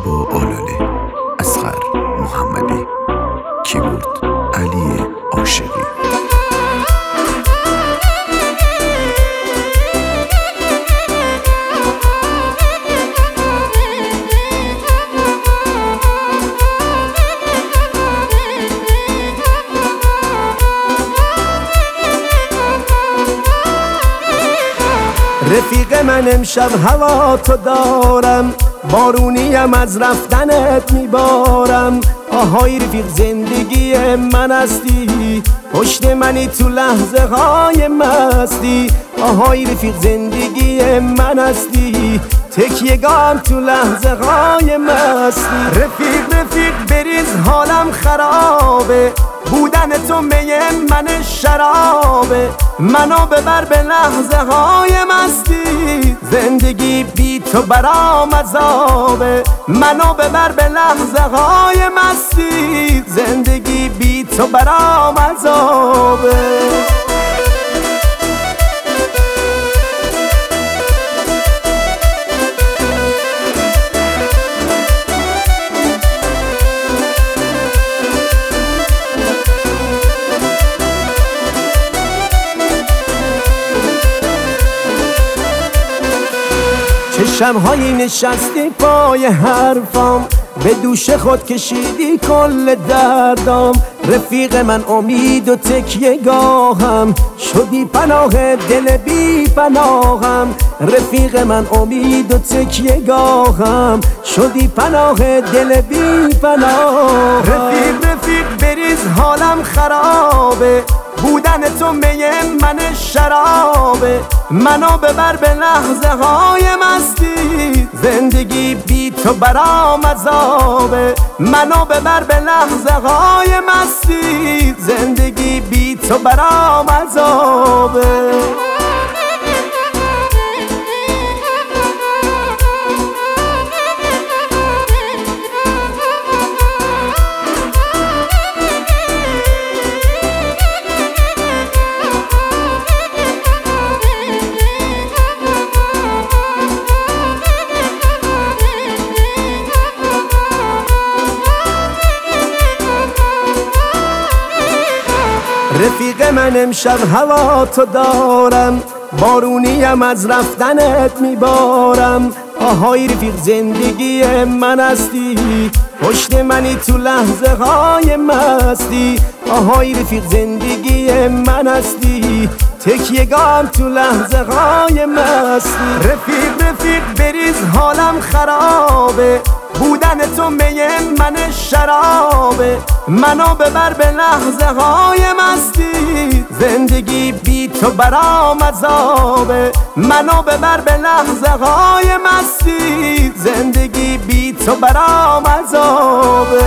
و آلاله، اصغر محمدی، کیبورد علی عاشقی. رفیق من امشب هوا تو دارم، بارونیم از رفتنت میبارم. آهای رفیق زندگی من هستی، پشت منی تو لحظه های مستی. آهای رفیق زندگی من هستی، تکیه‌گاهم تو لحظه های مستی. رفیق بریز حالم خرابه، بودن تو می من شرابه. منو ببر به لحظه های مستی، زندگی بی تو برام عذابه. منو ببر به لحظه های مستی، زندگی بی تو برام عذابه. شب‌هایی نشستی پای حرفام، به دوش خود کشیدی کل دردام. رفیق من امید و تکیه‌گاهم، شدی پناه دل بی پناهم. رفیق من امید و تکیه‌گاهم، شدی پناه دل بی پناهم. رفیق بریز حالم خرابه، بودن تو می من شرابه. منو ببر به لحظه های مستی، زندگی بی تو برام عذابه. منو ببر به لحظه های مستی، زندگی بی تو برام عذابه. رفیق من امشب هوا تو دارم، بارونیم از رفتنت میبارم. آهای رفیق زندگی من هستی، پشت منی تو لحظه های مستی. آهای رفیق زندگی من هستی، تکیه‌گاهم تو لحظه های مستی. رفیق بریز حالم خرابه، بودن تو می من شرابه. منو ببر به لحظه های مستی، زندگی بی تو برام عذابه. منو ببر به لحظه های مستی، زندگی بی تو برام عذابه.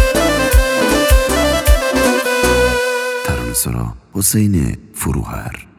حسین فروهر.